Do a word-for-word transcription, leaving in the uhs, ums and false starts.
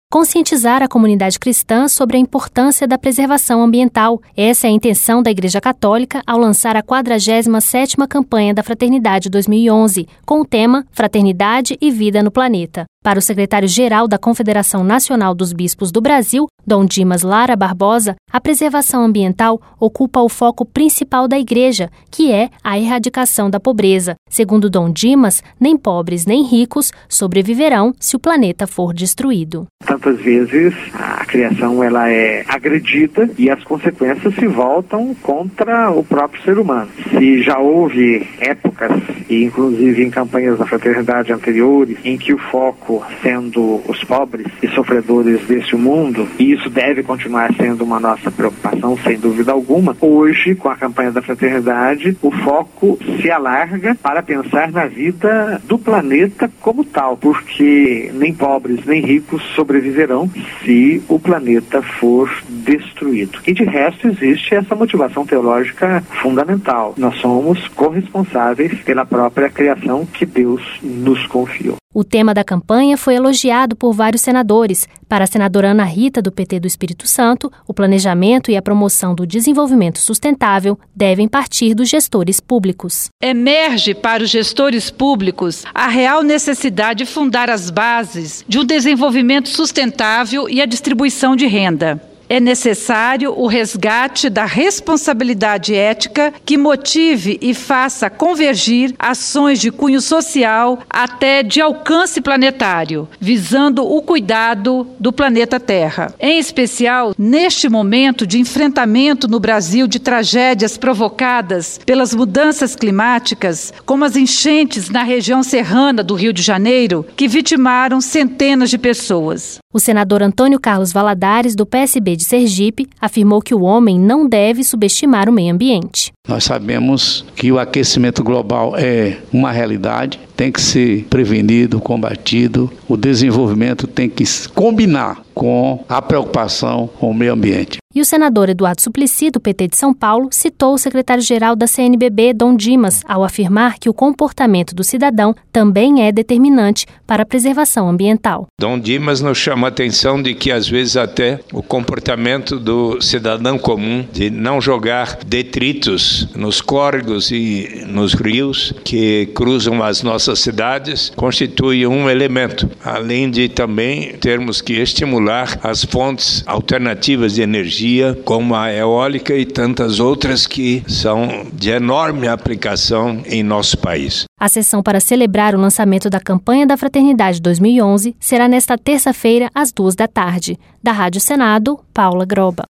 conscientizar a comunidade cristã sobre a importância da preservação ambiental. Essa é a intenção da Igreja Católica ao lançar a quadragésima sétima campanha da Fraternidade dois mil e onze, com o tema Fraternidade e Vida no Planeta. Para o secretário-geral da Confederação Nacional dos Bispos do Brasil, Dom Dimas Lara Barbosa, a preservação ambiental ocupa o foco principal da Igreja, que é a erradicação da pobreza. Segundo Dom Dimas, nem pobres nem ricos sobreviverão se o planeta for destruído. Tantas vezes a criação ela é agredida e as consequências se voltam contra o próprio ser humano. Se já houve épocas, e inclusive em campanhas da fraternidade anteriores, em que o foco sendo os pobres e sofredores deste mundo, e isso deve continuar sendo uma nossa preocupação, sem dúvida alguma, hoje, com a campanha da fraternidade, o foco se alarga para pensar na vida do planeta como tal, porque nem pobres nem ricos sobreviverão se o planeta for destruído. E de resto existe essa motivação teológica fundamental. Nós somos corresponsáveis pela própria criação que Deus nos confiou. O tema da campanha foi elogiado por vários senadores. Para a senadora Ana Rita, do P T do Espírito Santo, o planejamento e a promoção do desenvolvimento sustentável devem partir dos gestores públicos. Emerge para os gestores públicos a real necessidade de fundar as bases de um desenvolvimento sustentável e a distribuição de renda. É necessário o resgate da responsabilidade ética que motive e faça convergir ações de cunho social até de alcance planetário, visando o cuidado do planeta Terra. Em especial, neste momento de enfrentamento no Brasil de tragédias provocadas pelas mudanças climáticas, como as enchentes na região serrana do Rio de Janeiro, que vitimaram centenas de pessoas. O senador Antônio Carlos Valadares, do P S B de Sergipe, afirmou que o homem não deve subestimar o meio ambiente. Nós sabemos que o aquecimento global é uma realidade, tem que ser prevenido, combatido. O desenvolvimento tem que combinar com a preocupação com o meio ambiente. E o senador Eduardo Suplicy, do P T de São Paulo, citou o secretário-geral da C N B B, Dom Dimas, ao afirmar que o comportamento do cidadão também é determinante para a preservação ambiental. Dom Dimas nos chama a atenção de que, às vezes, até o comportamento do cidadão comum de não jogar detritos nos córregos e nos rios que cruzam as nossas cidades constitui um elemento, além de também termos que estimular as fontes alternativas de energia, como a eólica e tantas outras que são de enorme aplicação em nosso país. A sessão para celebrar o lançamento da campanha da Fraternidade dois mil e onze será nesta terça-feira, às duas da tarde. Da Rádio Senado, Paula Groba.